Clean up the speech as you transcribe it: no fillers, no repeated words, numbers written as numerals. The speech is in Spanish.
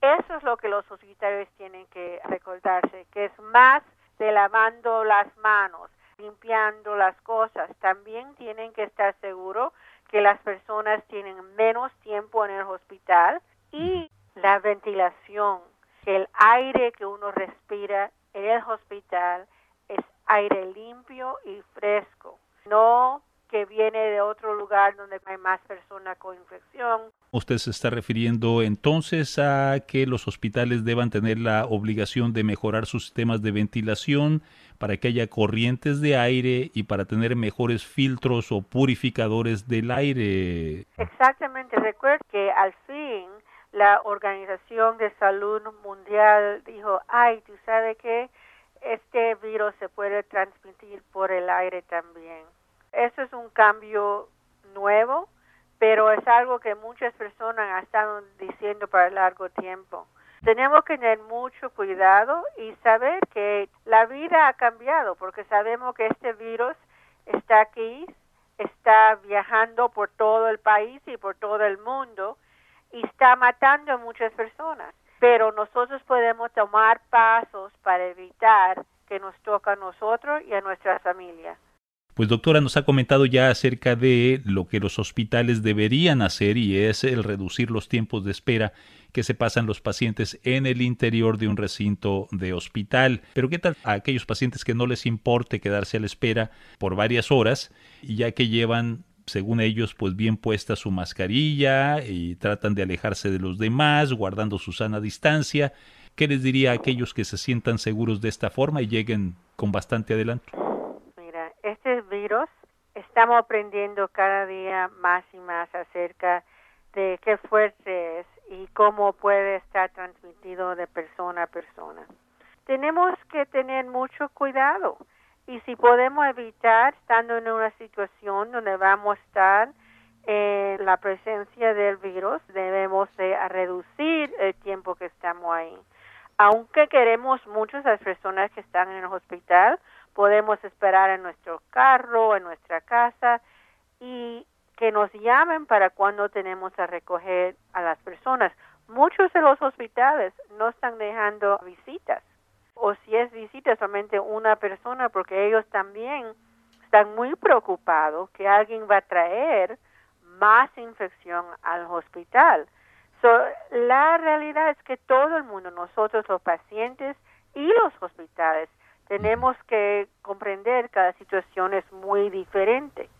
Eso es lo que los hospitales tienen que recordarse, que es más de lavando las manos, limpiando las cosas. También tienen que estar seguros que las personas tienen menos tiempo en el hospital y la ventilación, que el aire que uno respira en el hospital es aire limpio y fresco, no que viene de otro lugar donde hay más personas con infección. Usted se está refiriendo entonces a que los hospitales deban tener la obligación de mejorar sus sistemas de ventilación para que haya corrientes de aire y para tener mejores filtros o purificadores del aire. Exactamente, recuerda que al fin la Organización de Salud Mundial dijo, ay, ¿tú sabes qué? Este virus se puede transmitir por el aire también. Eso es un cambio nuevo, pero es algo que muchas personas han estado diciendo para largo tiempo. Tenemos que tener mucho cuidado y saber que la vida ha cambiado, porque sabemos que este virus está aquí, está viajando por todo el país y por todo el mundo y está matando a muchas personas. Pero nosotros podemos tomar pasos para evitar que nos toque a nosotros y a nuestra familia. Pues doctora, nos ha comentado ya acerca de lo que los hospitales deberían hacer y es el reducir los tiempos de espera que se pasan los pacientes en el interior de un recinto de hospital. Pero ¿qué tal a aquellos pacientes que no les importe quedarse a la espera por varias horas, ya que llevan, según ellos, pues bien puesta su mascarilla y tratan de alejarse de los demás, guardando su sana distancia? ¿Qué les diría a aquellos que se sientan seguros de esta forma y lleguen con bastante adelanto? Mira, este virus estamos aprendiendo cada día más y más acerca de qué fuerte es y cómo puede estar transmitido de persona a persona. Tenemos que tener mucho cuidado y si podemos evitar estando en una situación donde vamos a estar en la presencia del virus, debemos de reducir el tiempo que estamos ahí. Aunque queremos muchas las personas que están en el hospital, podemos esperar en nuestro carro, en nuestra casa y que nos llamen para cuando tenemos a recoger a las personas. Muchos de los hospitales no están dejando visitas o si es visita solamente una persona porque ellos también están muy preocupados que alguien va a traer más infección al hospital. La realidad es que todo el mundo, nosotros los pacientes y los hospitales, tenemos que comprender que la situación es muy diferente.